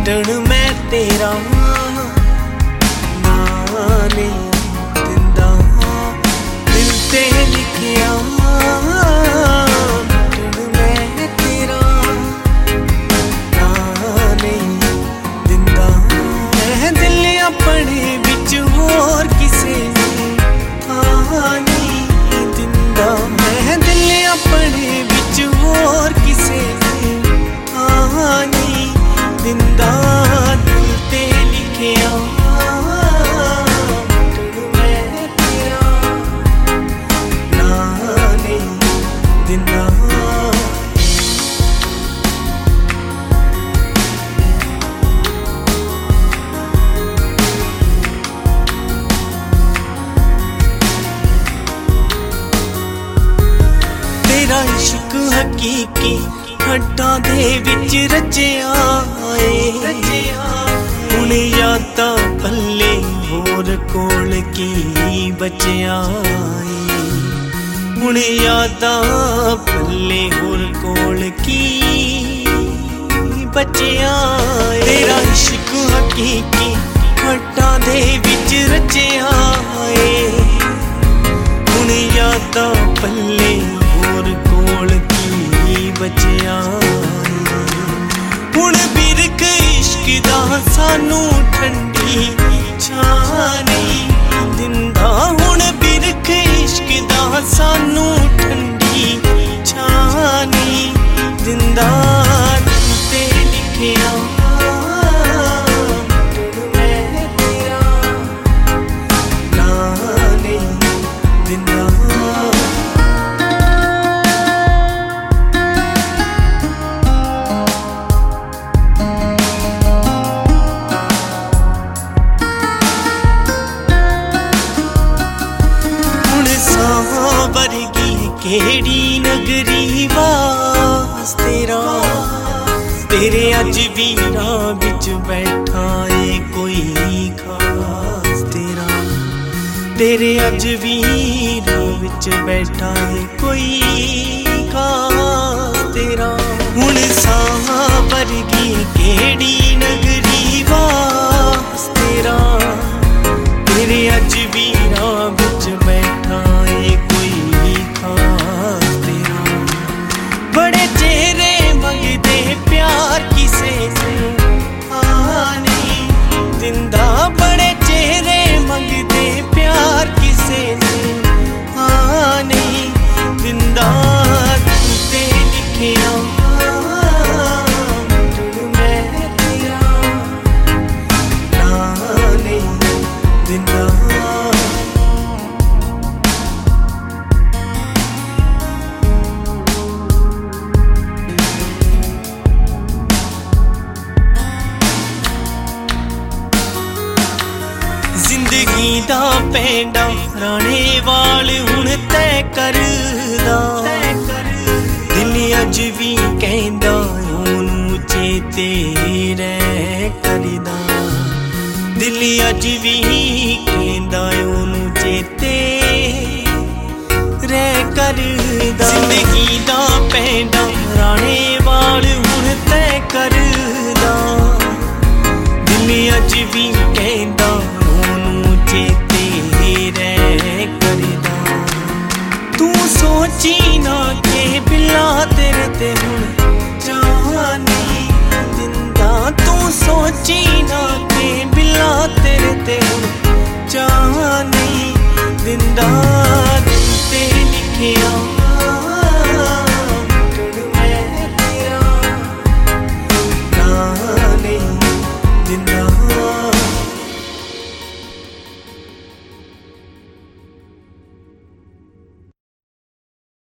मिटण मैं तेरा नां नहीं दिंदा, दिल ते लिखिया मिटण मैं तेरा नां नहीं दिंदा। मैं दिल अपने विच होर किसे नहीं दिंदा, मैं दिल अपने विच होर किसे नहीं दिंदा। दिल ते लिखिया मिटण मैं तेरा नां नहीं दिंदा। तेरा इश्क हकीकी हड्डां दे विच रचिया है, हुण यादां पल्ले होर कोल की बचिया है, हुण यादां पल्ले होर कोल की बचिया है। तेरा इश्क हकीकी हड्डां दे विच रचिया है, हुण यादां पल्ले होर कोल की बचिया। हुण बिरख इश्क दा सानू ठंडी छां नहीं दिंदा, हुण बिरख इश्क दा सानू ठंडी छां नहीं दिंदा। दिल ते लिखिया मिटण मैं तेरा नां नहीं दिंदा। वर्गी केड़ी नगरी वास तेरा, तेरे अज वीरां विच बैठा है कोई खास तेरा, तेरे अज वीरां विच बैठा है कोई खास तेरा। हुण साह वर्गी केड़ी नगरी वास तेरा, तेरे अज वीरां विच बैठा है कोई खास तेरा। बड़े चेहरे मंगदे प्यार किसे नहीं दिंदा, बड़े चेहरे मंगदे प्यार किसे नहीं दिंदा। दिल ते लिखिया मिटण मैं तेरा नां नहीं दिंदा। जिंदगी दा पेंडा राणे वाल हुण तय करदा, दिल अज भी कहंदा ओनू चेते रह करदा, दिल अज भी कहंदा ओनू चेते रह करदा। जिंदगी दा पेंडा राणे वाल हुण तय करदा, दिल अज भी कहंदा चेते रह करदा। तू सोची ना के बिला तेरे ते हुण चाह नहीं दिंदा, तू सोची ना के बिला तेरे ते हुण चाह नहीं दिंदा। दिल ते लिखिया